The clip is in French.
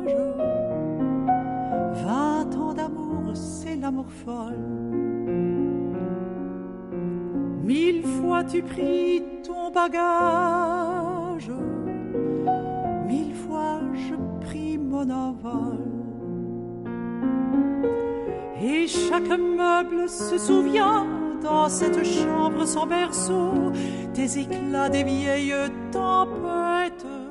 20 ans d'amour, c'est l'amour folle. 1000 fois tu pris ton bagage, 1000 fois je pris mon envol. Et chaque meuble se souvient dans cette chambre sans berceau des éclats des vieilles tempêtes.